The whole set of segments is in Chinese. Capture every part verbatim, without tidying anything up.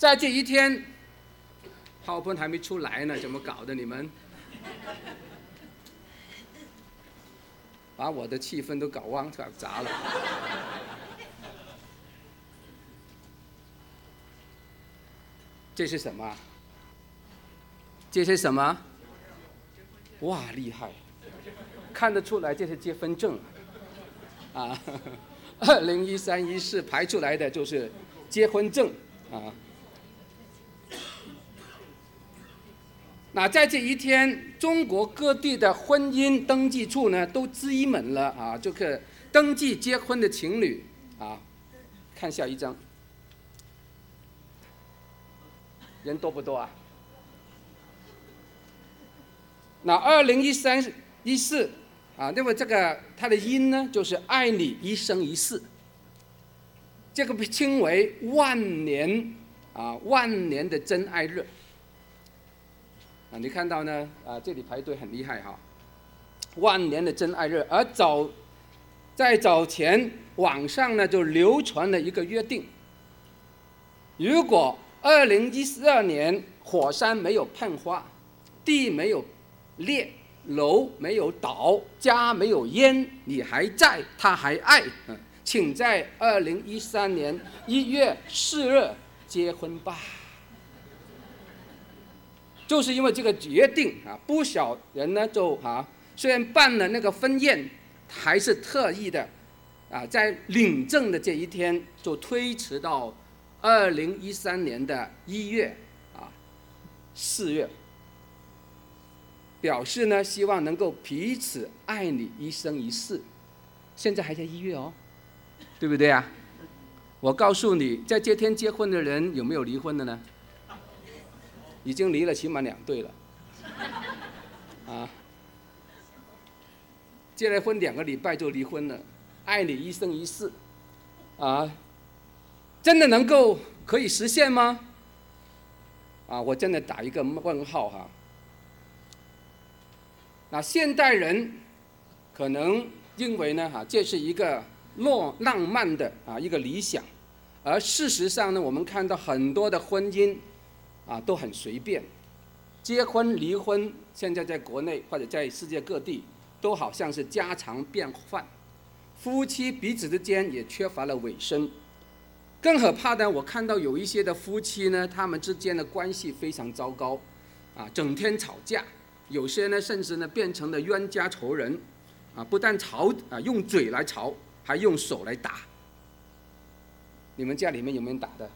在这一天 ，PowerPoint 还没出来呢，怎么搞的你们？把我的气氛都搞忘搞砸了。这是什么？这是什么？哇，厉害！看得出来这是结婚证啊！二零一三一四排出来的就是结婚证啊。那在这一天，中国各地的婚姻登记处呢都积满了啊，这个登记结婚的情侣啊。看下一张，人多不多啊？那二零一三一四啊，那么这个它的音呢，就是爱你一生一世，这个被称为万年啊万年的真爱日。啊，你看到呢？啊，这里排队很厉害哈，万年的真爱日。而早在早前网上呢就流传了一个约定，如果二零一二年火山没有喷发，地没有裂，楼没有倒，家没有淹，你还在，他还爱，嗯，请在二零一三年一月四日结婚吧。就是因为这个决定啊，不少人呢就啊，虽然办了那个婚宴，还是特意的啊，在领证的这一天就推迟到二零一三年的一月啊四月，表示呢希望能够彼此爱你一生一世。现在还在一月哦，对不对啊？我告诉你，在这天结婚的人有没有离婚的呢？已经离了起码两对了，啊，结了婚两个礼拜就离婚了，爱你一生一世，啊，真的能够可以实现吗？啊，我真的打一个问号哈。那现代人可能认为呢，哈，这是一个浪浪漫的啊一个理想，而事实上呢，我们看到很多的婚姻。啊，都很随便，结婚离婚，现在在国内或者在世界各地，都好像是家常便饭。夫妻彼此之间也缺乏了尾声。更可怕的，我看到有一些的夫妻呢，他们之间的关系非常糟糕，啊，整天吵架，有些呢甚至呢变成了冤家仇人，啊，不但吵啊用嘴来吵，还用手来打。你们家里面有没有打的？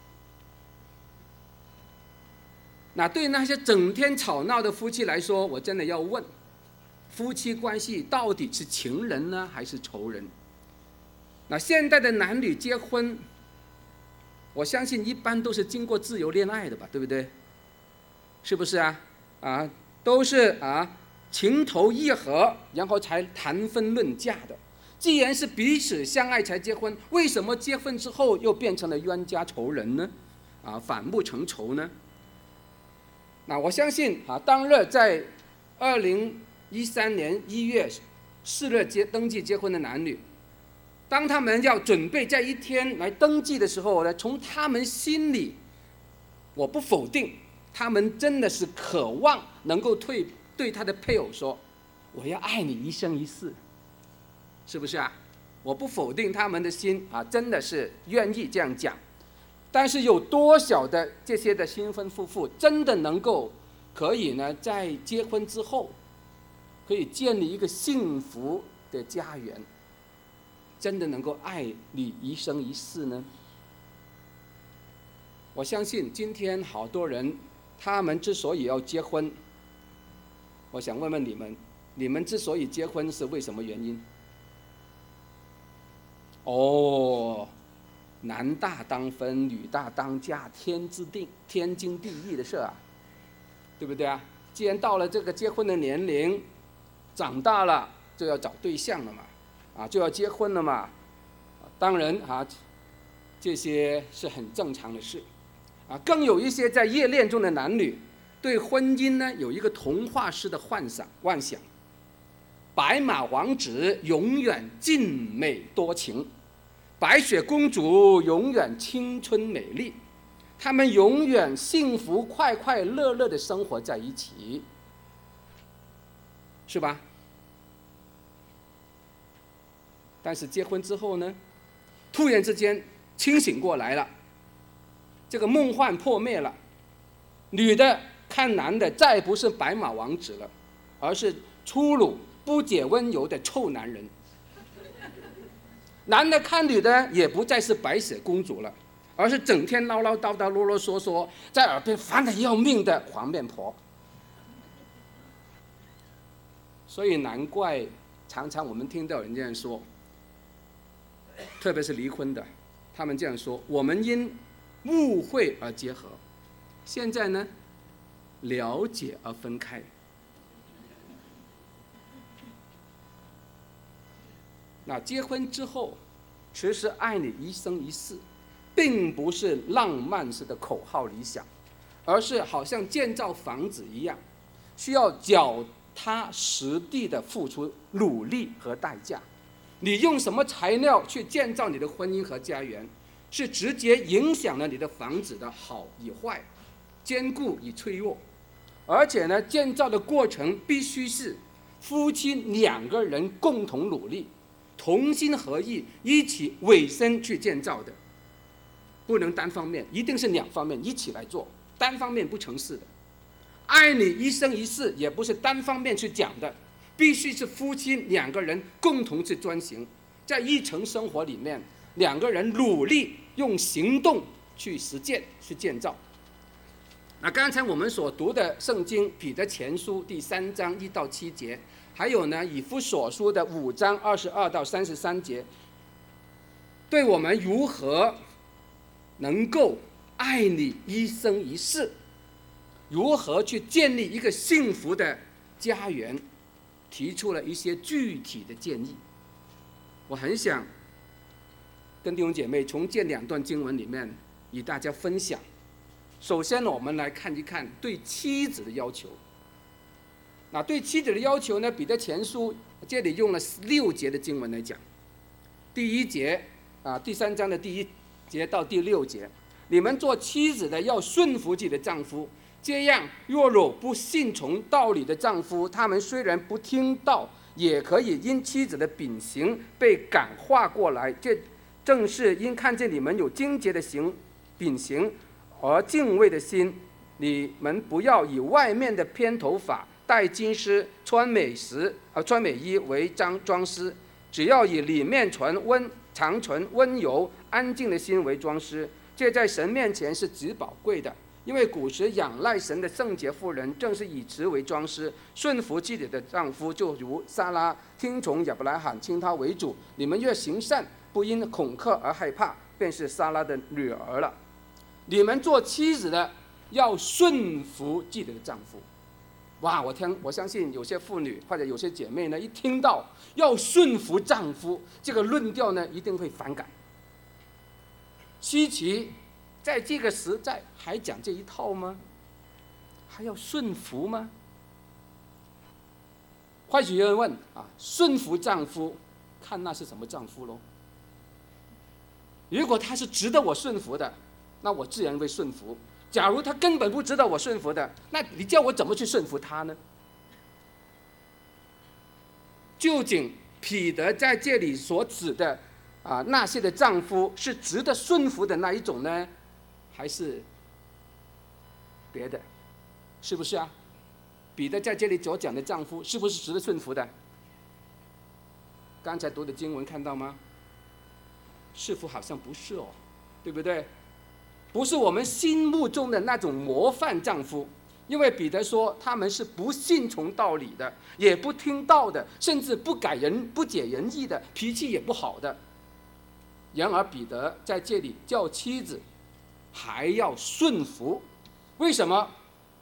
那对那些整天吵闹的夫妻来说，我真的要问：夫妻关系到底是情人呢，还是仇人？那现代的男女结婚，我相信一般都是经过自由恋爱的吧，对不对？是不是啊？啊，都是啊情投意合，然后才谈婚论嫁的。既然是彼此相爱才结婚，为什么结婚之后又变成了冤家仇人呢？啊，反目成仇呢？那我相信啊，当日在二零一三年一月四日结登记结婚的男女，当他们要准备在一天来登记的时候呢，从他们心里，我不否定，他们真的是渴望能够对对他的配偶说：“我要爱你一生一世。”是不是啊？我不否定他们的心啊，真的是愿意这样讲。但是有多少的这些的新婚夫妇真的能够可以呢，在结婚之后可以建立一个幸福的家园，真的能够爱你一生一世呢？我相信今天好多人，他们之所以要结婚，我想问问你们，你们之所以结婚是为什么原因？哦，男大当婚，女大当嫁，天之定，天经地义的事啊，对不对啊？既然到了这个结婚的年龄，长大了就要找对象了嘛，啊，就要结婚了嘛。当然啊，这些是很正常的事，啊，更有一些在热恋中的男女，对婚姻呢有一个童话式的幻想，幻想，白马王子永远俊美多情。白雪公主永远青春美丽， 他们永远幸福快快乐乐的生活在一起，是吧？但是结婚之后呢，突然之间清醒过来了，这个梦幻破灭了，女的看男的再不是白马王子了，而是粗鲁不解温柔的臭男人。男的看女的也不再是白雪公主了，而是整天唠唠叨叨啰啰嗦嗦在耳边烦得要命的黄面婆。所以难怪常常我们听到人这样说，特别是离婚的，他们这样说：我们因误会而结合，现在呢了解而分开。那结婚之后，其实爱你一生一世，并不是浪漫式的口号理想，而是好像建造房子一样，需要脚踏实地的付出努力和代价。你用什么材料去建造你的婚姻和家园，是直接影响了你的房子的好与坏，坚固与脆弱。而且呢，建造的过程必须是夫妻两个人共同努力，同心合意，一起委身去建造的，不能单方面，一定是两方面一起来做，单方面不成事的。爱你一生一世也不是单方面去讲的，必须是夫妻两个人共同去遵行，在一层生活里面，两个人努力用行动去实践去建造。那刚才我们所读的圣经彼得前书第三章一到七节，还有呢以弗所书的五章二十二到三十三节，对我们如何能够爱你一生一世，如何去建立一个幸福的家园，提出了一些具体的建议。我很想跟弟兄姐妹从这两段经文里面与大家分享。首先呢，我们来看一看对妻子的要求。那对妻子的要求呢，彼得前书这里用了六节的经文来讲。第一节啊，第三章的第一节到第六节，你们做妻子的要顺服自己的丈夫，这样若有不信从道理的丈夫，他们虽然不听道，也可以因妻子的秉行被感化过来。这正是因看见你们有精洁的行秉行而敬畏的心，你们不要以外面的偏头发、戴金丝、穿美食、呃穿美衣为装装饰，只要以里面存温常存温柔安静的心为装饰。这在神面前是极宝贵的，因为古时仰赖神的圣洁妇人，正是以此为装饰，顺服自己的丈夫，就如撒拉听从亚伯拉罕，称他为主。你们越行善，不因恐吓而害怕，便是撒拉的女儿了。你们做妻子的要顺服自己的丈夫。哇，我听我相信有些妇女或者有些姐妹呢，一听到要顺服丈夫这个论调呢，一定会反感。稀奇，在这个时代还讲这一套吗？还要顺服吗？或许有人问啊，顺服丈夫，看那是什么丈夫咯？如果他是值得我顺服的，那我自然会顺服。假如他根本不值得我顺服的，那你叫我怎么去顺服他呢？究竟彼得在这里所指的啊那些的丈夫是值得顺服的那一种呢，还是别的？是不是啊？彼得在这里所讲的丈夫是不是值得顺服的？刚才读的经文看到吗？似乎好像不是哦，对不对？不是我们心目中的那种模范丈夫，因为彼得说他们是不信从道理的，也不听道的，甚至不改人不解人意的，脾气也不好的。然而彼得在这里叫妻子还要顺服，为什么？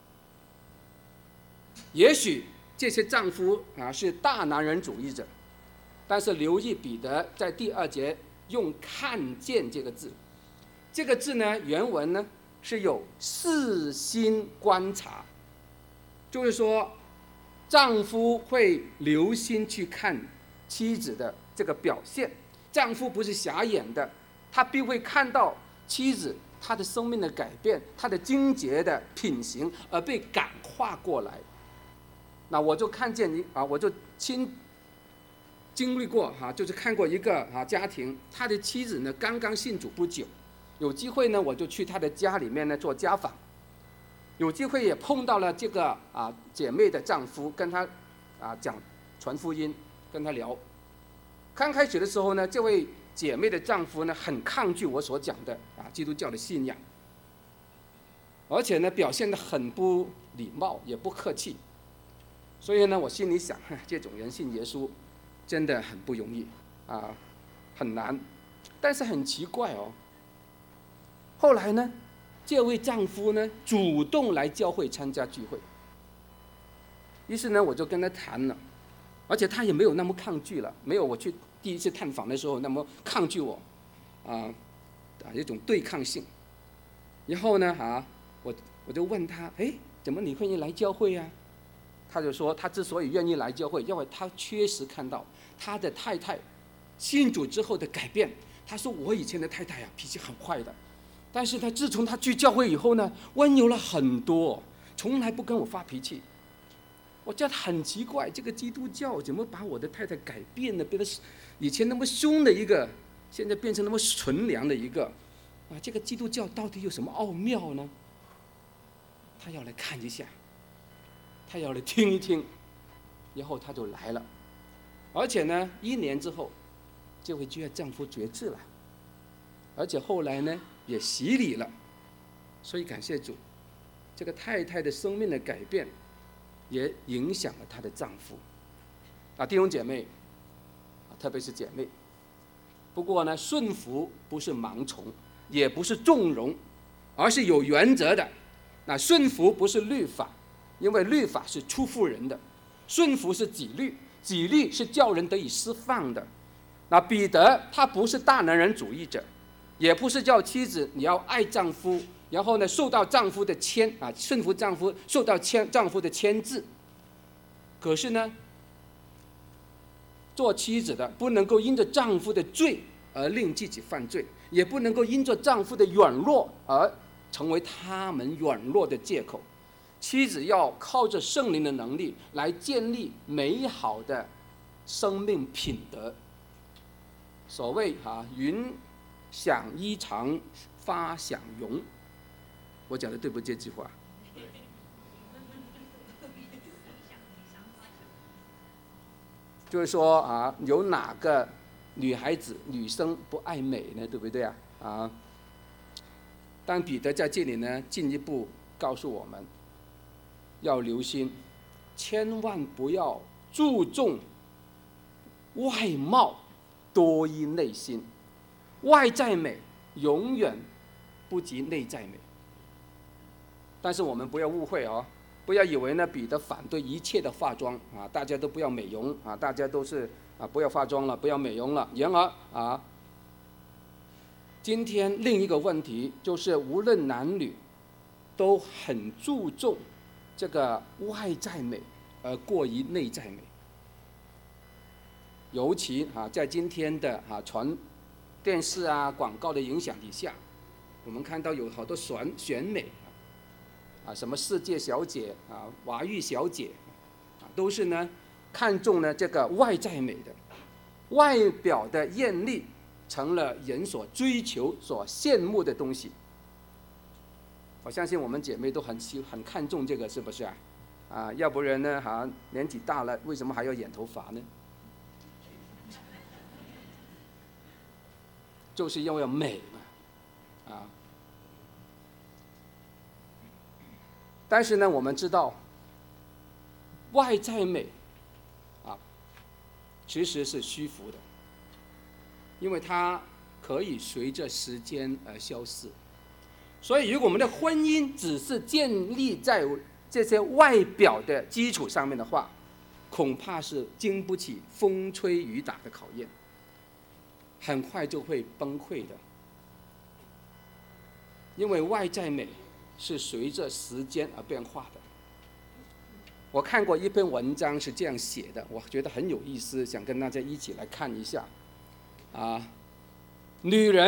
也许这些丈夫啊是大男人主义者，但是留意彼得在第二节用看见这个字。这个字呢，原文呢是有细心观察，就是说，丈夫会留心去看妻子的这个表现。丈夫不是瞎眼的，他必会看到妻子她的生命的改变，她的贞洁的品行而被感化过来。那我就看见一啊，我就亲经历过哈、啊，就是看过一个啊家庭，他的妻子呢刚刚信主不久，有机会呢我就去他的家里面呢做家访，有机会也碰到了这个啊姐妹的丈夫，跟他啊讲传福音，跟他聊。刚开始的时候呢，这位姐妹的丈夫呢很抗拒我所讲的啊基督教的信仰，而且呢表现得很不礼貌，也不客气。所以呢，我心里想，这种人信耶稣真的很不容易啊，很难。但是很奇怪哦，后来呢，这位丈夫呢主动来教会参加聚会，于是呢我就跟他谈了，而且他也没有那么抗拒了，没有我去第一次探访的时候那么抗拒我，啊啊一种对抗性。然后呢啊，我我就问他，哎，怎么你会来教会啊？他就说，他之所以愿意来教会，因为他确实看到他的太太信主之后的改变。他说，我以前的太太啊，脾气很坏的，但是他自从他去教会以后呢，温柔了很多，从来不跟我发脾气。我觉得很奇怪，这个基督教怎么把我的太太改变了，变得以前那么凶的一个，现在变成那么纯良的一个啊？这个基督教到底有什么奥妙呢？他要来看一下。他要来听一听，然后他就来了，而且呢，一年之后，这位丈夫决志了，而且后来呢也洗礼了，所以感谢主，这个太太的生命的改变，也影响了她的丈夫。啊，弟兄姐妹，特别是姐妹，不过呢，顺服不是盲从，也不是纵容，而是有原则的。那顺服不是律法。因为律法是出乎人的，顺服是己律，己律是叫人得以释放的。那彼得他不是大男人主义者，也不是叫妻子你要爱丈夫，然后呢受到丈夫的牵啊，顺服丈夫，受到牵丈夫的牵制。可是呢，做妻子的不能够因着丈夫的罪而令自己犯罪，也不能够因着丈夫的软弱而成为他们软弱的借口。妻子要靠着圣灵的能力来建立美好的生命品德。所谓啊，云想衣裳花想容，我讲的对不对？这句话就是说啊，有哪个女孩子、女生不爱美呢？对不对啊？啊，但彼得在这里呢，进一步告诉我们。要留心，千万不要注重外貌，多于内心。外在美永远不及内在美。但是我们不要误会哦，不要以为呢彼得反对一切的化妆啊，大家都不要美容啊，大家都是啊不要化妆了，不要美容了。然而啊，今天另一个问题就是，无论男女，都很注重这个外在美，而过于内在美。尤其啊，在今天的啊传电视啊广告的影响底下，我们看到有好多选选美啊，什么世界小姐啊、华裔小姐啊，都是呢看重呢这个外在美的，外表的艳丽成了人所追求、所羡慕的东西。我相信我们姐妹都很喜很看重这个，是不是啊？啊，要不然呢，哈，年纪大了，为什么还要染头发呢？就是因为美嘛，啊。但是呢，我们知道，外在美，啊，其实是虚浮的，因为它可以随着时间而消逝。所以，如果我们的婚姻只是建立在这些外表的基础上面的话，恐怕是经不起风吹雨打的考验，很快就会崩溃的。因为外在美是随着时间而变化的。我看过一篇文章是这样写的，我觉得很有意思，想跟大家一起来看一下。啊，女人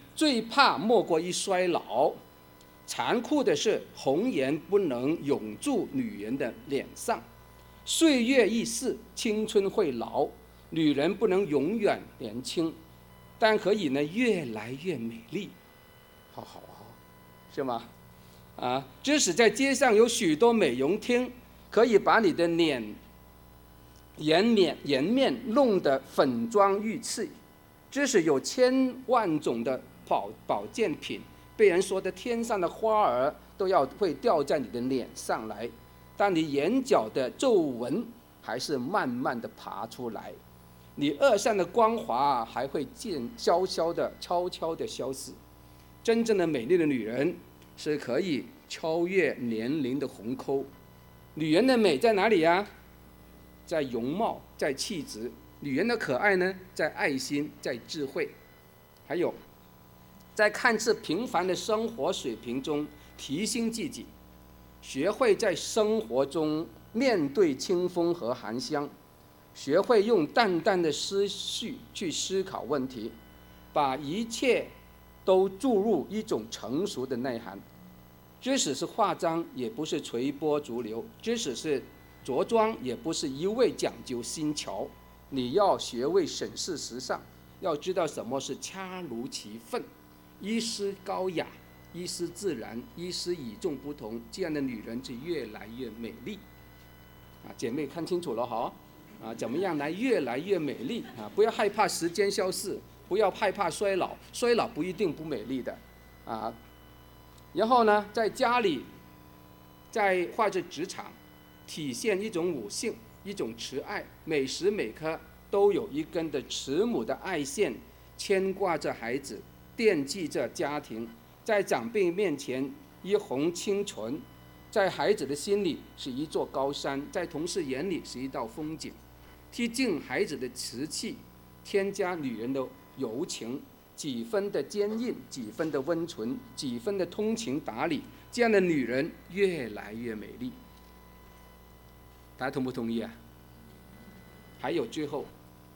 最怕莫过于衰老。残酷的是，红颜不能永驻女人的脸上。岁月易逝，青春会老，女人不能永远年轻，但可以呢越来越美丽。好好好，是吗？啊，即使在街上有许多美容厅，可以把你的脸、颜面、颜面弄得粉妆玉砌，即使有千万种的保保健品，被人说的天上的花儿都要会掉在你的脸上来，但你眼角的皱纹还是慢慢的爬出来，你额上的光华还会渐悄悄的、悄悄的消失。真正的美丽的女人是可以超越年龄的鸿沟。女人的美在哪里呀？在容貌，在气质。女人的可爱呢，在爱心，在智慧，还有在看似平凡的生活水平中提升自己，学会在生活中面对清风和寒香，学会用淡淡的思绪去思考问题，把一切都注入一种成熟的内涵。即使是化妆，也不是随波逐流；即使是着装，也不是一味讲究新潮。你要学会审视时尚，要知道什么是恰如其分，一丝高雅，一丝自然，一丝与众不同。这样的女人就越来越美丽。啊，姐妹看清楚了哈！啊，怎么样来越来越美丽啊？不要害怕时间消逝，不要害怕衰老，衰老不一定不美丽的，啊。然后呢，在家里，在或者职场，体现一种母性，一种慈爱，每时每刻都有一根的慈母的爱线，牵挂着孩子，惦记着家庭，在长辈面前一泓清纯，在孩子的心里是一座高山，在同事眼里是一道风景。贴近孩子的瓷器，添加女人的柔情，几分的坚硬，几分的温存，几分的通情达理，这样的女人越来越美丽。大家同不同意啊？还有最后，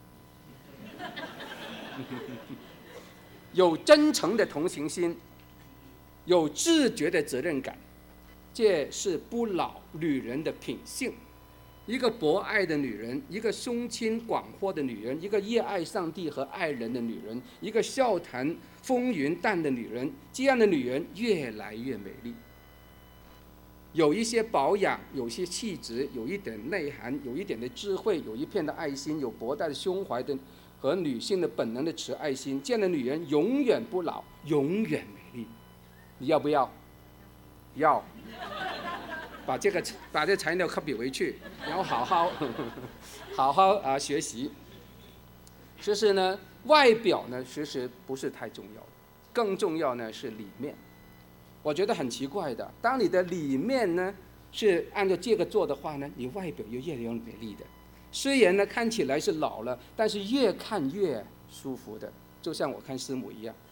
有真诚的同情心，有自觉的责任感，这是不老女人的品性。一个博爱的女人，一个胸襟广阔的女人，一个热爱上帝和爱人的女人，一个笑谈风云淡的女人，这样的女人越来越美丽。有一些保养，有些气质，有一点内涵，有一点的智慧，有一片的爱心，有博大的胸怀的和女性的本能的慈爱心，这样的女人永远不老，永远美丽。你要不要？要。把这个把这材料copy回去，然后好好好好啊学习。其实呢，外表呢其实不是太重要，更重要呢是里面。我觉得很奇怪的，当你的里面呢是按照这个做的话呢，你外表又越来越美丽的。虽然呢看起来是老了，但是越看越舒服的，就像我看师母一样。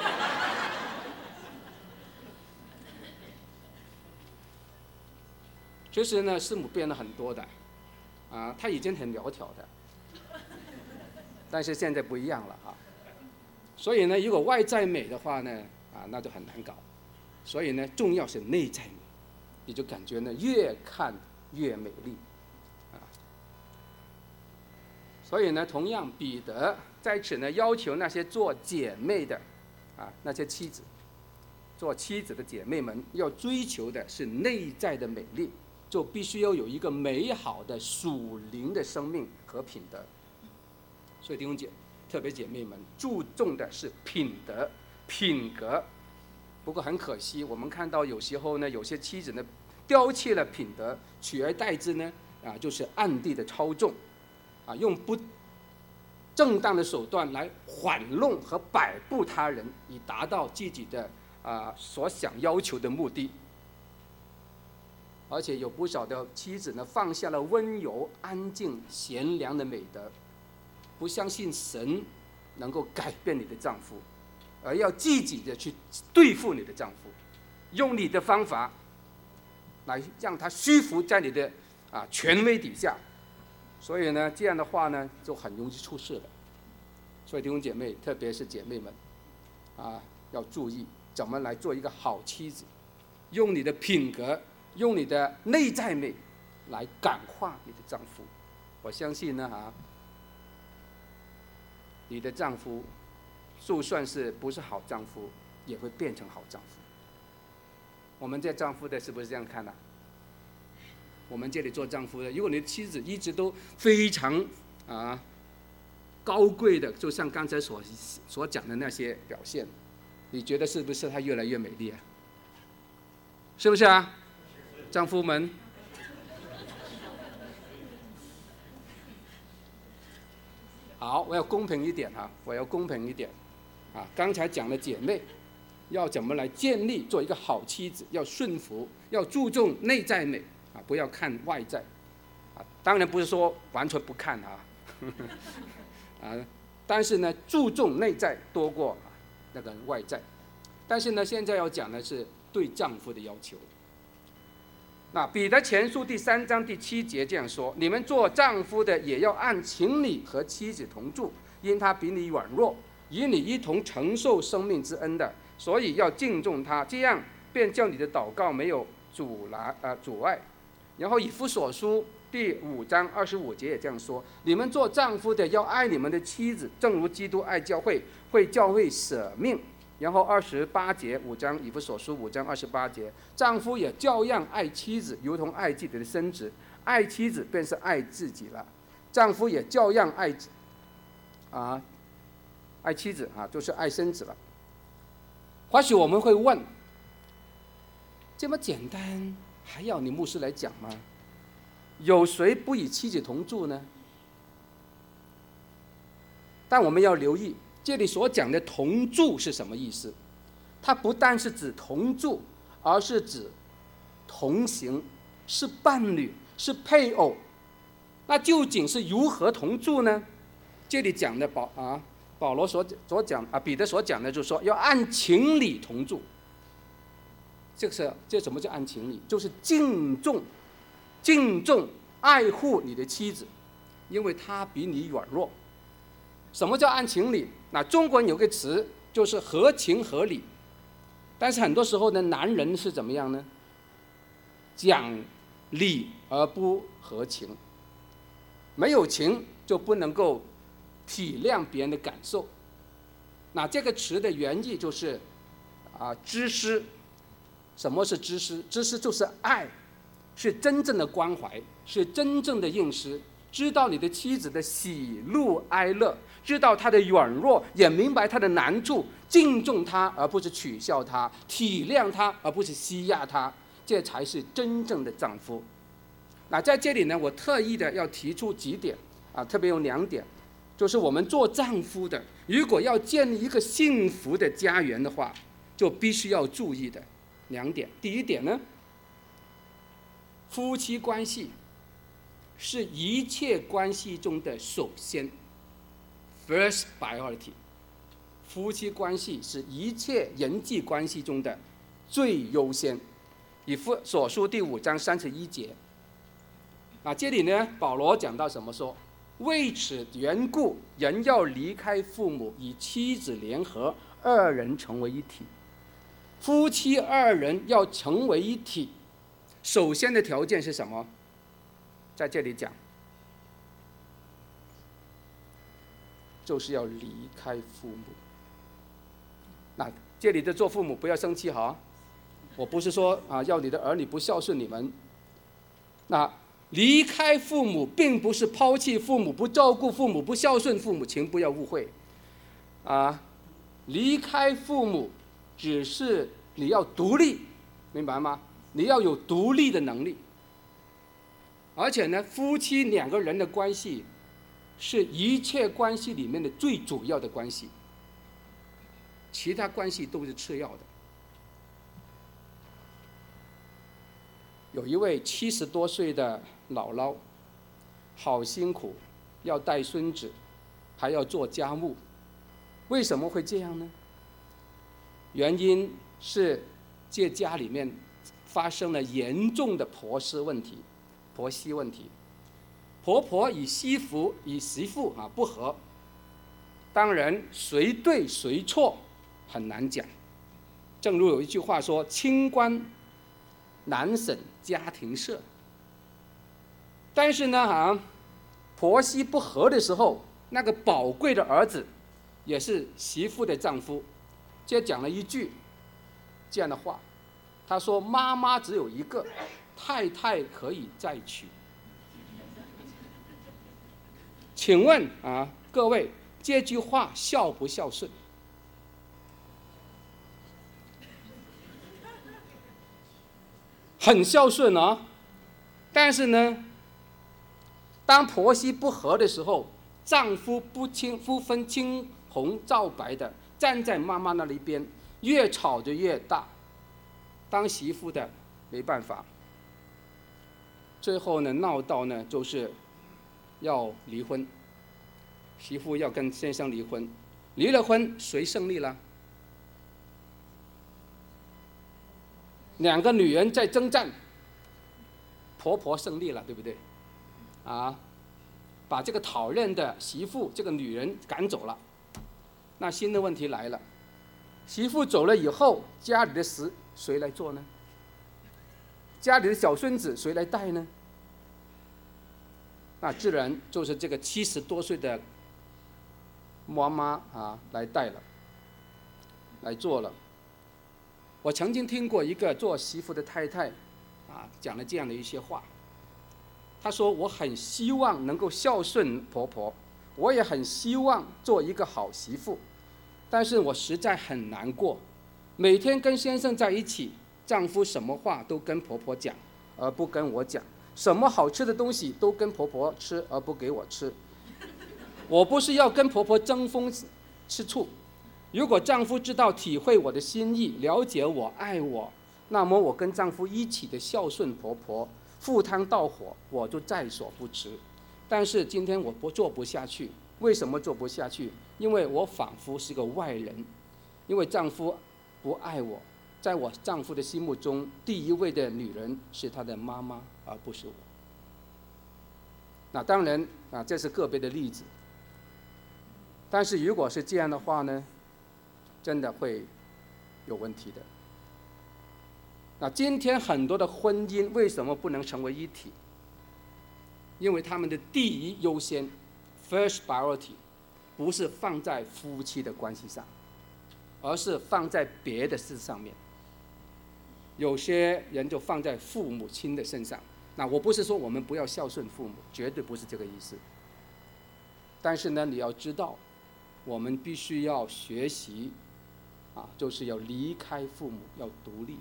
其实呢，师母变了很多的，啊，她以前很苗条的，但是现在不一样了哈。所以呢，如果外在美的话呢，啊，那就很难搞。所以呢，重要是内在美，你就感觉呢越看越美丽，啊。所以呢，同样彼得在此呢要求那些做姐妹的，啊，那些妻子，做妻子的姐妹们要追求的是内在的美丽。就必须要有一个美好的属灵的生命和品德。所以弟兄姐，特别姐妹们注重的是品德、品格。不过很可惜，我们看到有时候呢，有些妻子呢丢弃了品德，取而代之呢啊就是暗地的操纵，啊用不正当的手段来玩弄和摆布他人，以达到自己的啊所想要求的目的。而且有不少的妻子呢，放下了温柔、安静、贤良的美德，不相信神能够改变你的丈夫，而要自己的去对付你的丈夫，用你的方法来让他屈服在你的啊权威底下。所以呢，这样的话呢，就很容易出事了。所以弟兄姐妹，特别是姐妹们，啊， 要注意怎么来做一个好妻子，用你的品格，用你的内在美来感化你的丈夫。我相信呢啊，你的丈夫就算是不是好丈夫，也会变成好丈夫。我们这丈夫的是不是这样看的、啊？我们这里做丈夫的，如果你的妻子一直都非常啊高贵的，就像刚才所所讲的那些表现，你觉得是不是她越来越美丽啊？是不是啊，丈夫们？好，我要公平一点啊，我要公平一点啊。刚才讲的姐妹要怎么来建立做一个好妻子，要顺服，要注重内在美。啊，不要看外在，啊，当然不是说完全不看啊，啊，但是呢，注重内在多过、啊、那个外在。但是呢，现在要讲的是对丈夫的要求。那彼得前书第三章第七节这样说：你们做丈夫的也要按情理和妻子同住，因他比你软弱，与你一同承受生命之恩的，所以要敬重他，这样便叫你的祷告没有阻拦呃阻碍。然后以弗所书第五章二十五节也这样说：你们做丈夫的要爱你们的妻子，正如基督爱教会，为教会舍命。然后二十八节，五章以弗所书五章二十八节，丈夫也照样爱妻子，如同爱自己的身子，爱妻子便是爱自己了。丈夫也照样爱啊爱妻子啊，就是爱身子了。或许我们会问：这么简单，还要你牧师来讲吗？有谁不与妻子同住呢？但我们要留意，这里所讲的同住是什么意思？它不但是指同住，而是指同行，是伴侣，是配偶。那究竟是如何同住呢？这里讲的保啊，保罗所所讲啊，彼得所讲的就是说，要按情理同住。这是这什么叫按情理？就是敬重、敬重、爱护你的妻子，因为她比你软弱。什么叫按情理？那中国人有个词就是合情合理，但是很多时候呢，男人是怎么样呢？讲理而不合情，没有情就不能够体谅别人的感受。那这个词的原意就是啊，知识。什么是知识？知识就是爱，是真正的关怀，是真正的认识，知道你的妻子的喜怒哀乐，知道她的软弱，也明白她的难处，敬重她而不是取笑她，体谅她而不是欺压她，这才是真正的丈夫。那在这里呢，我特意的要提出几点啊，特别有两点，就是我们做丈夫的，如果要建立一个幸福的家园的话，就必须要注意的两点。第一点呢，夫妻关系是一切关系中的首先 ，first priority。夫妻关系是一切人际关系中的最优先。以弗所书第五章三十一节，啊，这里呢，保罗讲到什么说？为此缘故，人要离开父母，与妻子联合，二人成为一体。夫妻二人要成为一体，首先的条件是什么？在这里讲，就是要离开父母。那这里的做父母不要生气哈，我不是说啊要你的儿女不孝顺你们。那离开父母，并不是抛弃父母、不照顾父母、不孝顺父母，请不要误会。啊，离开父母只是你要独立，明白吗？你要有独立的能力。而且呢，夫妻两个人的关系是一切关系里面的最主要的关系，其他关系都是次要的。有一位七十多岁的姥姥，好辛苦，要带孙子，还要做家务。为什么会这样呢？原因是这家里面发生了严重的婆媳问题，婆媳问题，婆婆与媳妇与媳妇啊不和，当然谁对谁错很难讲。 正如有一句话说：“清官难审家庭事。”但是呢，啊，婆媳不和的时候，那个宝贵的儿子，也是媳妇的丈夫，就讲了一句这样的话，他说：“妈妈只有一个，太太可以再娶。”请问啊，各位，这句话孝不孝顺？很孝顺啊，但是呢，当婆媳不和的时候，丈夫不清不分青红皂白的站在妈妈那一边，越吵得越大，当媳妇的没办法，最后呢闹到呢就是要离婚，媳妇要跟先生离婚，离了婚谁胜利了？两个女人在征战，婆婆胜利了，对不对？啊，把这个讨厌的媳妇这个女人赶走了。那新的问题来了，媳妇走了以后，家里的事谁来做呢？家里的小孙子谁来带呢？那自然就是这个七十多岁的妈妈啊来带了，来做了。我曾经听过一个做媳妇的太太啊讲了这样的一些话，她说：“我很希望能够孝顺婆婆，我也很希望做一个好媳妇，但是我实在很难过，每天跟先生在一起，丈夫什么话都跟婆婆讲，而不跟我讲，什么好吃的东西都跟婆婆吃，而不给我吃。我不是要跟婆婆争风吃醋，如果丈夫知道体会我的心意，了解我，爱我，那么我跟丈夫一起的孝顺婆婆，赴汤蹈火，我就在所不辞。但是今天我不做不下去，为什么做不下去？因为我仿佛是个外人，因为丈夫不爱我，在我丈夫的心目中，第一位的女人是他的妈妈，而不是我。”那当然啊，这是个别的例子，但是如果是这样的话呢，真的会有问题的。那今天很多的婚姻为什么不能成为一体？因为他们的第一优先 （first priority） 不是放在夫妻的关系上，而是放在别的事上面。有些人就放在父母亲的身上。那我不是说我们不要孝顺父母，绝对不是这个意思。但是呢，你要知道，我们必须要学习，啊，就是要离开父母，要独立。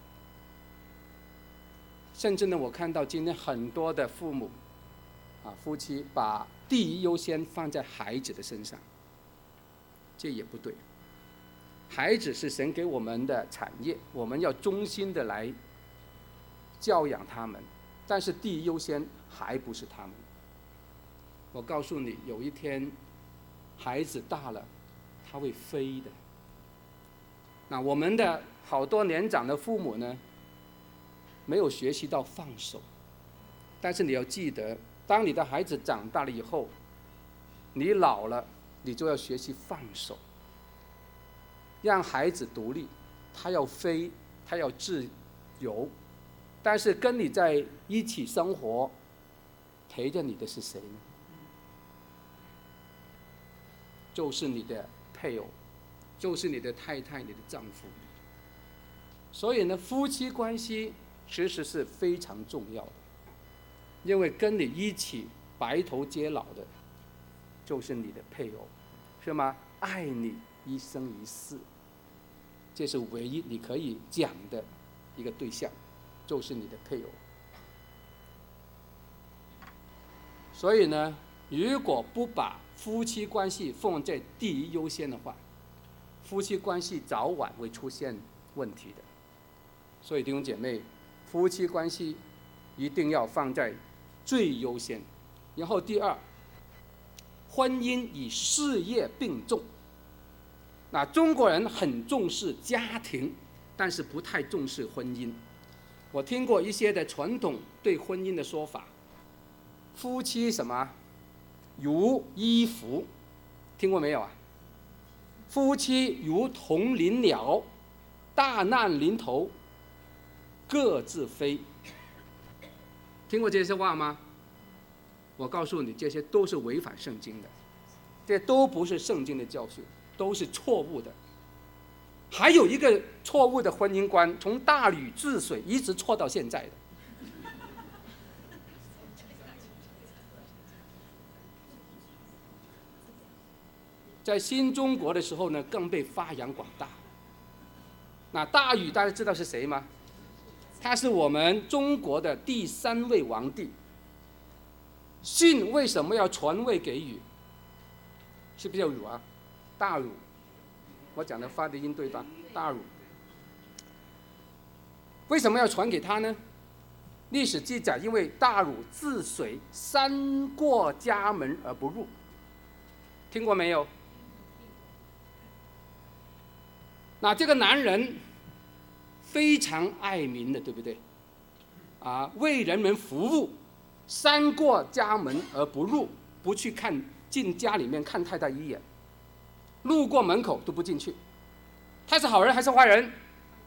甚至呢，我看到今天很多的父母，啊，夫妻把第一优先放在孩子的身上，这也不对。孩子是神给我们的产业，我们要忠心的来教养他们。但是第一优先还不是他们。我告诉你，有一天孩子大了，他会飞的。那我们的好多年长的父母呢，没有学习到放手。但是你要记得，当你的孩子长大了以后，你老了，你就要学习放手，让孩子独立，他要飞，他要自由。但是跟你在一起生活，陪着你的是谁呢？就是你的配偶，就是你的太太、你的丈夫。所以呢，夫妻关系其实是非常重要的，因为跟你一起白头偕老的，就是你的配偶，是吗？爱你一生一世，这是唯一你可以讲的一个对象。就是你的配偶。所以呢，如果不把夫妻关系放在第一优先的话，夫妻关系早晚会出现问题的。所以弟兄姐妹，夫妻关系一定要放在最优先。然后第二，婚姻与事业并重。那中国人很重视家庭，但是不太重视婚姻。我听过一些的传统对婚姻的说法，夫妻什么如衣服，听过没有啊？夫妻如同林鸟， 大难临头各自飞。听过这些话吗？我告诉你，这些都是违反圣经的，这都不是圣经的教训，都是错误的。还有一个错误的婚姻观，从大禹治水一直错到现在的。在新中国的时候呢，更被发扬光大。那大禹大家知道是谁吗？他是我们中国的第三位皇帝。舜为什么要传位给禹？是不是叫禹啊？大禹，我讲的发的音对吧？大禹。为什么要传给他呢？历史记载，因为大禹治水，三过家门而不入。听过没有？那这个男人非常爱民的，对不对？啊，为人们服务，三过家门而不入，不去看进家里面看太太一眼，路过门口都不进去。他是好人还是坏人？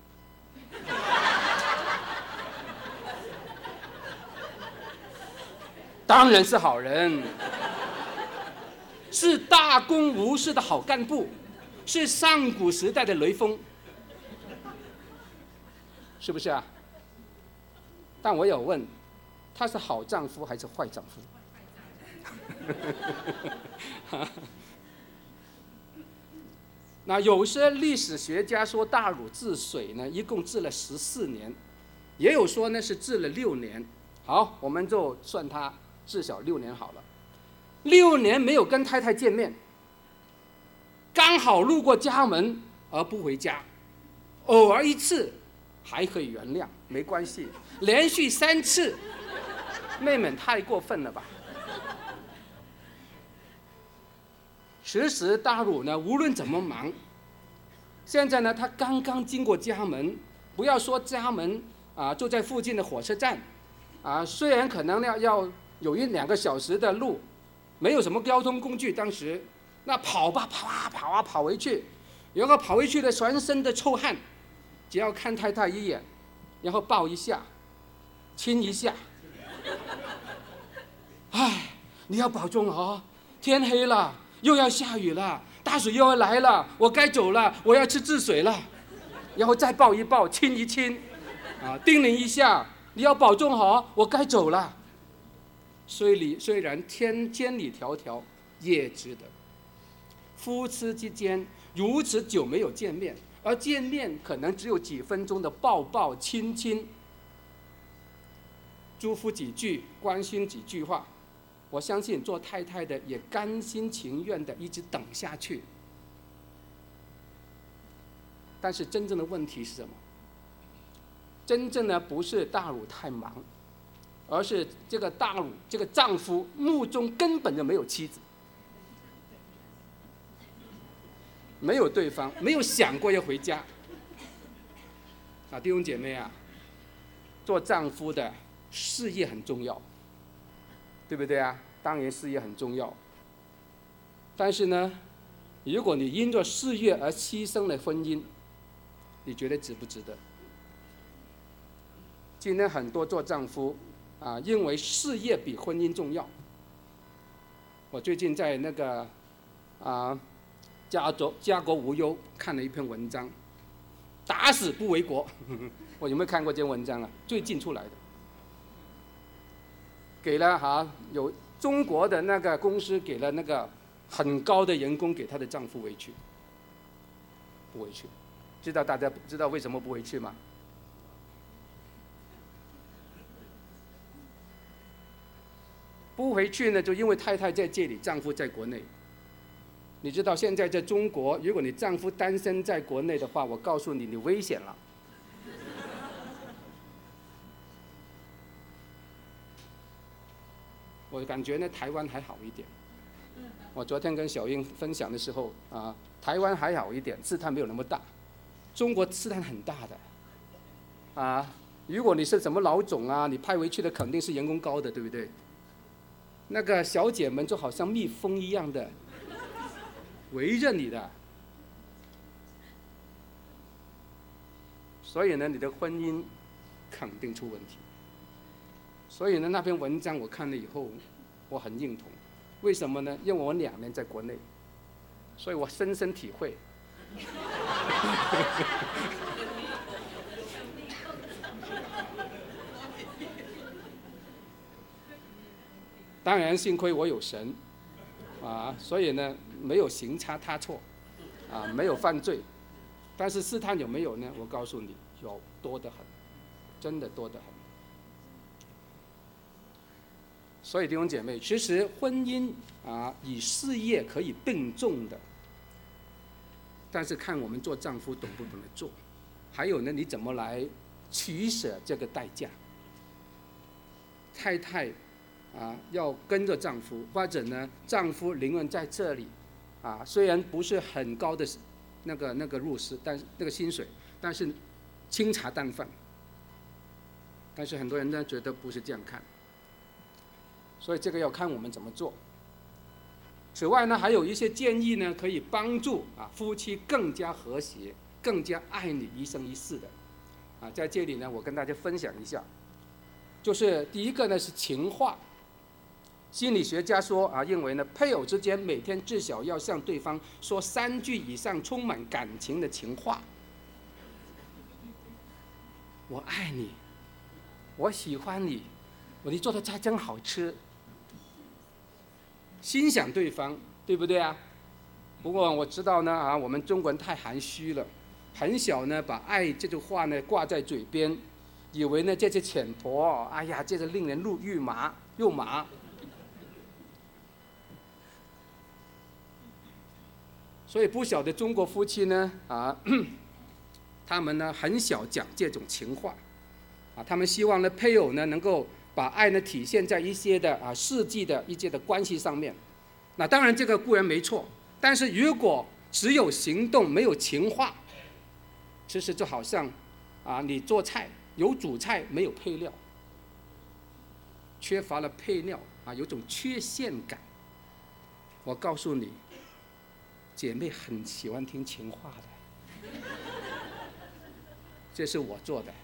当然是好人，是大公无私的好干部，是上古时代的雷锋，是不是啊？但我有问，他是好丈夫还是坏丈夫？那有些历史学家说大禹治水呢，一共治了十四年，也有说呢是治了六年。好，我们就算他至少六年好了。六年没有跟太太见面，刚好路过家门而不回家，偶尔一次还可以原谅，没关系。连续三次，妹妹太过分了吧？其实大禹呢，无论怎么忙，现在呢，他刚刚经过家门，不要说家门啊，就在附近的火车站，啊，虽然可能要要有一两个小时的路，没有什么交通工具，当时那跑吧，跑啊跑啊跑回去，然后跑回去的全身的臭汗，只要看太太一眼，然后抱一下，亲一下，唉，你要保重哦，天黑了。又要下雨了，大水又要来了，我该走了，我要去治水了，然后再抱一抱，亲一亲，啊，叮咛一下，你要保重好，我该走了。虽里虽然天千里迢迢，也值得。夫妻之间如此久没有见面，而见面可能只有几分钟的抱抱亲亲，祝福几句，关心几句话。我相信做太太的也甘心情愿的一直等下去。但是真正的问题是什么？真正的不是大禹太忙，而是这个大禹这个丈夫目中根本就没有妻子，没有对方，没有想过要回家。啊，弟兄姐妹啊，做丈夫的事业很重要。对不对啊？当然事业很重要，但是呢，如果你因着事业而牺牲了婚姻，你觉得值不值得？今天很多做丈夫啊，认为事业比婚姻重要。我最近在那个啊家国家国无忧看了一篇文章，打死不为国。我有没有看过这篇文章啊？最近出来的。给了哈、啊、有中国的那个公司给了那个很高的人工给她的丈夫回去，不回去，知道大家知道为什么不回去吗？不回去呢，就因为太太在这里，丈夫在国内。你知道现在在中国，如果你丈夫单身在国内的话，我告诉你，你危险了。我感觉呢，台湾还好一点。我昨天跟小英分享的时候啊，台湾还好一点，试探没有那么大。中国试探很大的，啊，如果你是什么老总啊，你派回去的肯定是人工高的，对不对？那个小姐们就好像蜜蜂一样的围着你的。 所以呢，你的婚姻肯定出问题。所以呢，那篇文章我看了以后，我很认同。为什么呢？因为我两年在国内，所以我深深体会。当然，幸亏我有神，啊，所以呢，没有行差踏错，啊，没有犯罪。但是试探有没有呢？我告诉你，有，多得很，真的多得很。所以弟兄姐妹，其实婚姻啊与事业可以并重的，但是看我们做丈夫懂不懂得做，还有呢，你怎么来取舍这个代价。太太啊要跟着丈夫，或者呢丈夫宁愿在这里啊，虽然不是很高的那个那个入息，但那个薪水，但是清茶淡饭。但是很多人呢觉得不是这样看。所以这个要看我们怎么做。此外呢，还有一些建议呢，可以帮助啊夫妻更加和谐、更加爱你一生一世的。啊，在这里呢，我跟大家分享一下，就是第一个呢是情话。心理学家说啊，认为呢，配偶之间每天至少要向对方说三句以上充满感情的情话。我爱你，我喜欢你，你做的菜真好吃。欣赏对方，对不对啊？不过我知道呢啊，我们中国人太含蓄了，很小呢把爱这句话呢挂在嘴边，以为呢这是浅薄，哎呀，这是令人入欲麻又麻。所以不少的中国夫妻呢啊，他们呢很少讲这种情话，啊，他们希望呢配偶呢能够把爱呢体现在一些的啊实际的一些的关系上面。那当然这个固然没错，但是如果只有行动没有情话，其实就好像啊你做菜有主菜没有配料，缺乏了配料啊，有种缺陷感。我告诉你，姐妹很喜欢听情话的，这是我做的。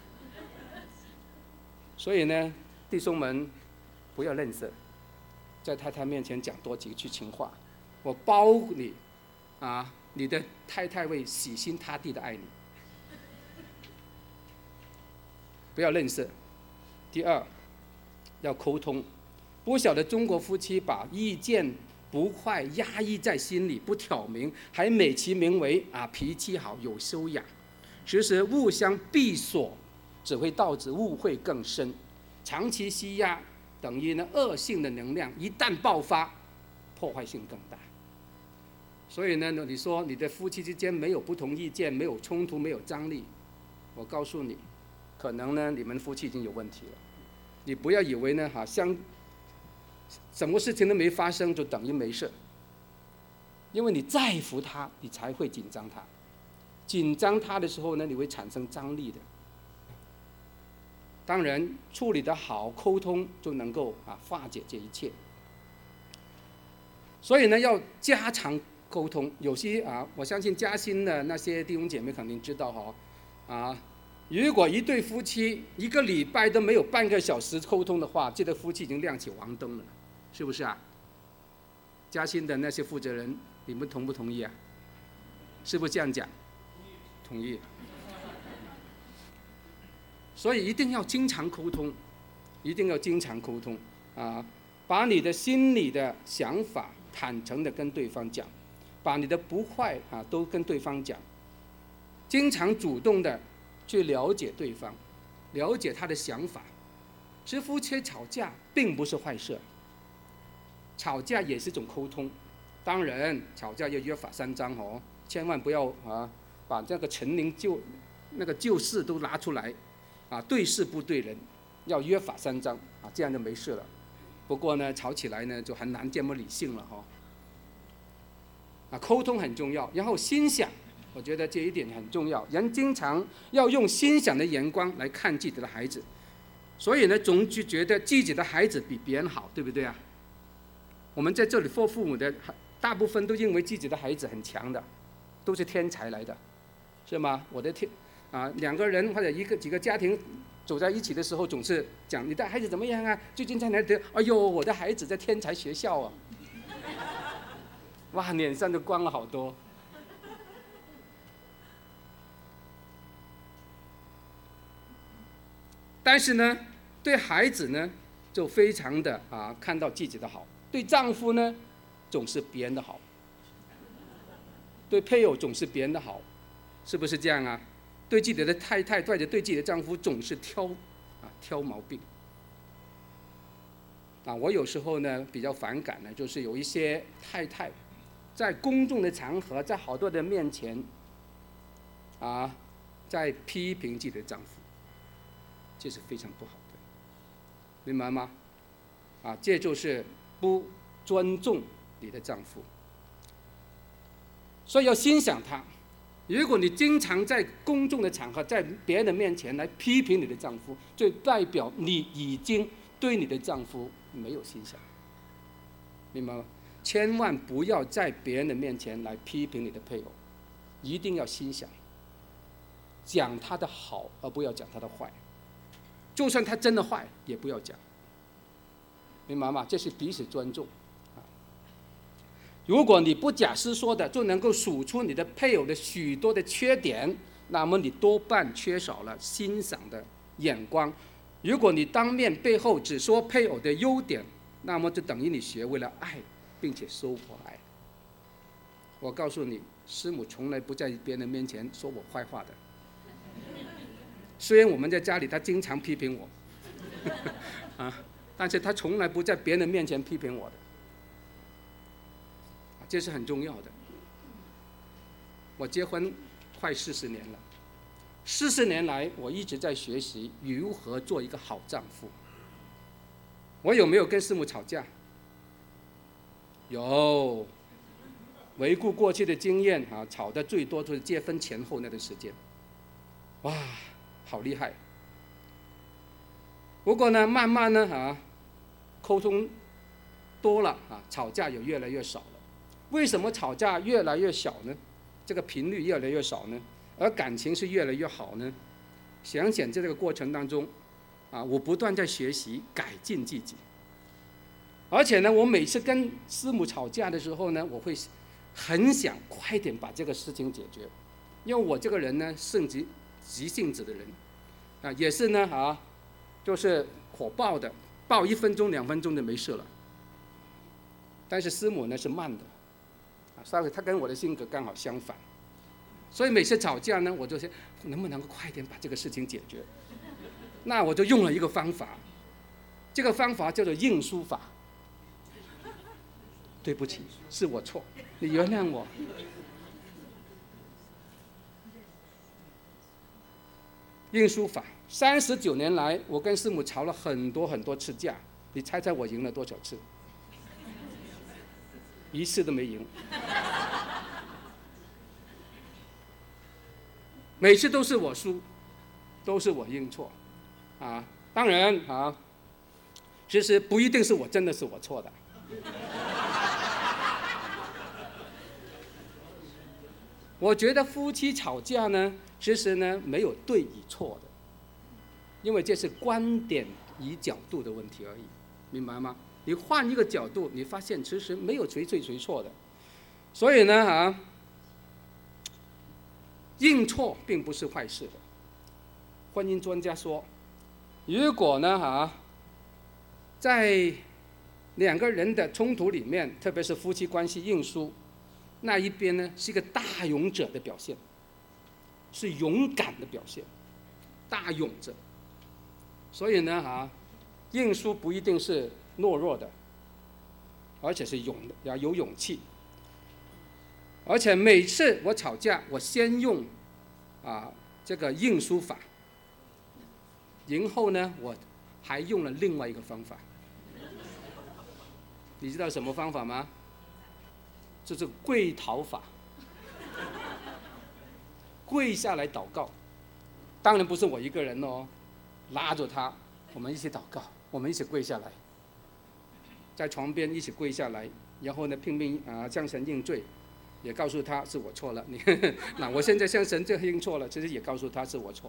所以呢，弟兄们不要吝啬，在太太面前讲多几句情话，我包你啊，你的太太会死心塌地的爱你。不要吝啬。第二，要沟通。不少的中国夫妻把意见不快压抑在心里，不挑明，还美其名为啊脾气好有修养，其实互相闭锁，只会导致误会更深。长期吸压等于呢恶性的能量一旦爆发，破坏性更大。所以呢，你说你的夫妻之间没有不同意见，没有冲突，没有张力，我告诉你，可能呢你们夫妻已经有问题了。你不要以为呢好像什么事情都没发生就等于没事，因为你在乎他，你才会紧张他。紧张他的时候呢，你会产生张力的。当然，处理得好，沟通就能够啊化解这一切。所以呢，要加强沟通。有些啊，我相信嘉兴的那些弟兄姐妹肯定知道哈，啊，如果一对夫妻一个礼拜都没有半个小时沟通的话，这对夫妻已经亮起黄灯了，是不是啊？嘉兴的那些负责人，你们同不同意啊？是不是这样讲？同意。所以一定要经常沟通，一定要经常沟通啊！把你的心里的想法坦诚的跟对方讲，把你的不快啊都跟对方讲，经常主动的去了解对方，了解他的想法。其实夫妻吵架并不是坏事，吵架也是一种沟通。当然，吵架要约法三章哦，千万不要啊把这个陈年旧那个旧事都拿出来。啊，对事不对人，要约法三章啊，这样就没事了。不过呢，吵起来呢就很难这么理性了哈、哦。啊，沟通很重要，然后心想，我觉得这一点很重要。人经常要用欣赏的眼光来看自己的孩子，所以呢，总就觉得自己的孩子比别人好，对不对啊？我们在这里做父母的，大部分都认为自己的孩子很强的，都是天才来的，是吗？我的天。 啊，两个人或者一个几个家庭走在一起的时候，总是讲你的孩子怎么样啊？最近在哪里？哎呦，我的孩子在天才学校啊！哇，脸上都光了好多。但是呢，对孩子呢，就非常的啊，看到自己的好；对丈夫呢，总是别人的好；对配偶总是别人的好，是不是这样啊？对自己的太太或者对自己的丈夫总是挑啊挑毛病。啊，我有时候呢比较反感呢，就是有一些太太在公众的场合，在好多人面前啊，在批评自己的丈夫，这是非常不好的，明白吗？啊，这就是不尊重你的丈夫，所以要欣赏他。如果你经常在公众的场合，在别人的面前来批评你的丈夫，就代表你已经对你的丈夫没有欣赏，明白吗？千万不要在别人的面前来批评你的配偶，一定要欣赏，讲他的好，而不要讲他的坏。就算他真的坏，也不要讲，明白吗？这是彼此尊重。如果你不假思索的就能够数出你的配偶的许多的缺点，那么你多半缺少了欣赏的眼光。如果你当面背后只说配偶的优点，那么就等于你学会了爱，并且收获爱。我告诉你，师母从来不在别人面前说我坏话的。虽然我们在家里他经常批评我，啊，但是他从来不在别人面前批评我的。这是很重要的。我结婚快四十年了，四十年来我一直在学习如何做一个好丈夫。我有没有跟师母吵架？有。回顾过去的经验啊，吵得最多就是结婚前后那段时间，哇，好厉害。不过呢，慢慢呢啊，沟通多了啊，吵架也越来越少了。为什么吵架越来越小呢？这个频率越来越少呢？而感情是越来越好呢？想想在这个过程当中，啊，我不断在学习改进自己。而且呢，我每次跟师母吵架的时候呢，我会很想快点把这个事情解决，因为我这个人呢是急急性子的人，啊，也是呢啊，就是火爆的，爆一分钟两分钟就没事了。但是师母呢是慢的。所以他跟我的性格刚好相反，所以每次吵架呢，我就想能不能够快点把这个事情解决。那我就用了一个方法，这个方法叫做应书法。对不起，是我错，你原谅我。应书法，三十九年来，我跟师母吵了很多很多次架，你猜猜我赢了多少次？一次都没赢。每次都是我输，都是我认错，啊，当然啊，其实不一定是我真的是我错的。我觉得夫妻吵架呢，其实呢没有对与错的，因为这是观点与角度的问题而已，明白吗？你换一个角度，你发现其实没有谁对谁错的，所以呢啊。认错并不是坏事的。婚姻专家说，如果呢啊，在两个人的冲突里面，特别是夫妻关系认输，那一边呢是一个大勇者的表现，是勇敢的表现，大勇者。所以呢啊，认输不一定是懦弱的，而且是勇的，要有勇气。而且每次我吵架，我先用啊这个应书法，然后呢，我还用了另外一个方法。你知道什么方法吗？这是跪祷法，跪下来祷告。当然不是我一个人哦，拉着他，我们一起祷告，我们一起跪下来，在床边一起跪下来，然后呢拼命啊向神认罪。 也告诉他是我错了。你那我现在向神这认错了，其实也告诉他是我错。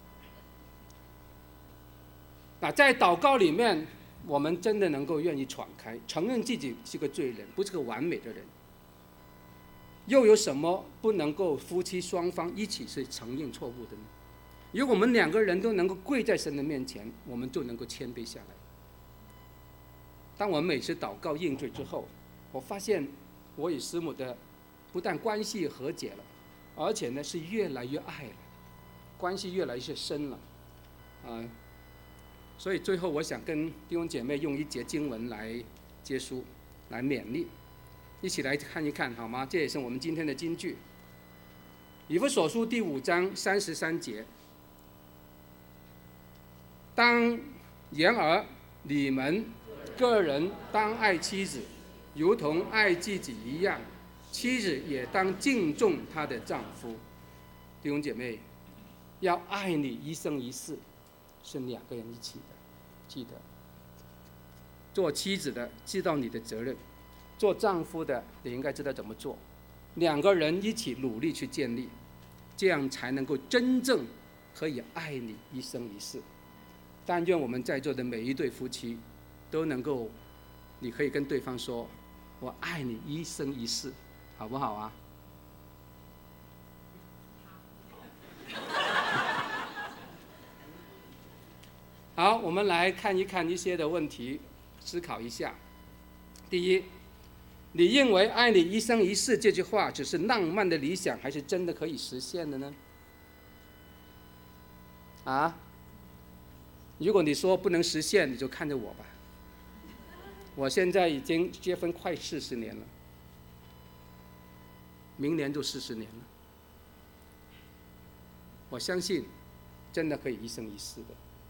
那在祷告里面，我们真的能够愿意敞开，承认自己是个罪人，不是个完美的人。又有什么不能够夫妻双方一起是承认错误的呢？如果我们两个人都能够跪在神的面前，我们就能够谦卑下来。当我们每次祷告认罪之后，我发现我与师母的不但关系和解了，而且呢是越来越爱了，关系越来越深了，啊、呃，所以最后我想跟弟兄姐妹用一节经文来结束，来勉励，一起来看一看好吗？这也是我们今天的金句。以弗所书第五章三十三节，当然而你们个人当爱妻子，如同爱自己一样，妻子也当敬重她的丈夫。弟兄姐妹，要爱你一生一世，是两个人一起的，记得。做妻子的知道你的责任，做丈夫的你应该知道怎么做，两个人一起努力去建立，这样才能够真正可以爱你一生一世。但愿我们在座的每一对夫妻都能够，你可以跟对方说，我爱你一生一世，好不好啊？好，我们来看一看一些的问题，思考一下。第一，你认为爱你一生一世这句话只是浪漫的理想，还是真的可以实现的呢？啊？如果你说不能实现，你就看着我吧。我现在已经结婚快四十年了，明年就四十年了。我相信，真的可以一生一世的。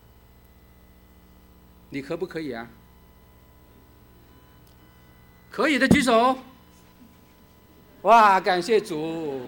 你可不可以啊？可以的举手。哇，感谢主！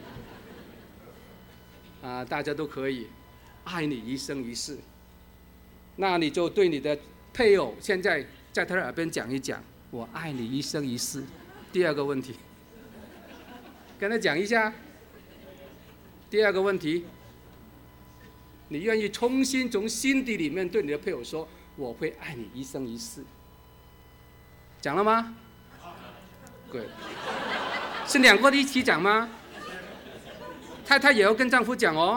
啊，大家都可以，爱你一生一世。那你就对你的配偶现在在他的耳边讲一讲，我爱你一生一世。第二个问题，跟他讲一下。第二个问题，你愿意重新从心底里面对你的配偶说，我会爱你一生一世。讲了吗？对，是两个一起讲吗？太太也要跟丈夫讲哦。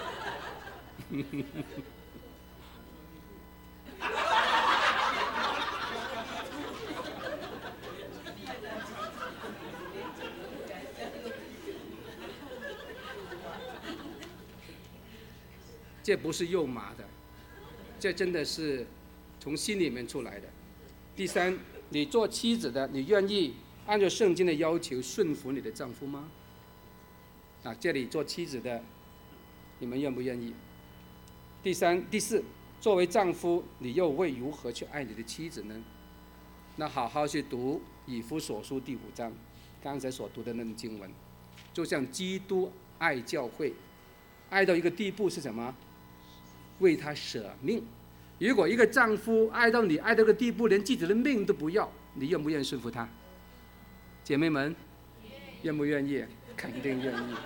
这不是肉麻的，这真的是从心里面出来的。第三，你做妻子的，你愿意按照圣经的要求顺服你的丈夫吗？啊，这里做妻子的，你们愿不愿意？第三、第四，作为丈夫，你又会如何去爱你的妻子呢？那好好去读以弗所书第五章，刚才所读的那段经文，就像基督爱教会，爱到一个地步是什么？为他舍命。如果一个丈夫爱到你爱到个地步，连自己的命都不要，你愿不愿意顺服他？姐妹们，愿不愿意？肯定愿意。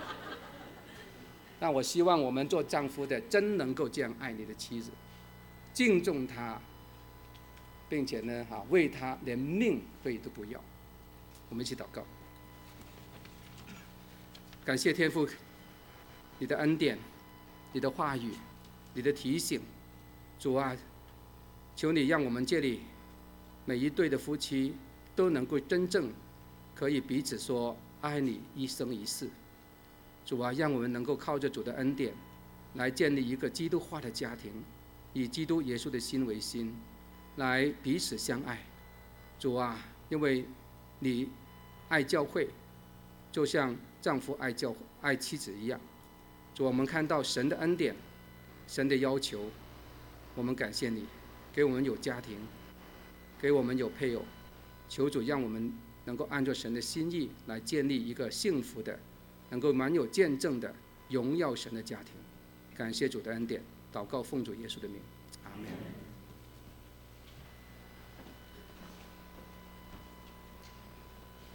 那我希望我们做丈夫的真能够这样爱你的妻子，敬重她，并且呢，哈，为她连命费都不要。我们一起祷告。感谢天父，你的恩典，你的话语，你的提醒，主啊，求你让我们这里每一对的夫妻都能够真正可以彼此说爱你一生一世。主啊，让我们能够靠着主的恩典来建立一个基督化的家庭，以基督耶稣的心为心，来彼此相爱。主啊，因为你爱教会，就像丈夫爱教爱妻子一样。主，我们看到神的恩典，神的要求，我们感谢你，给我们有家庭，给我们有配偶。求主让我们能够按照神的心意来建立一个幸福的，能够满有见证的荣耀神的家庭。感谢主的恩典，祷告奉主耶稣的名，阿们。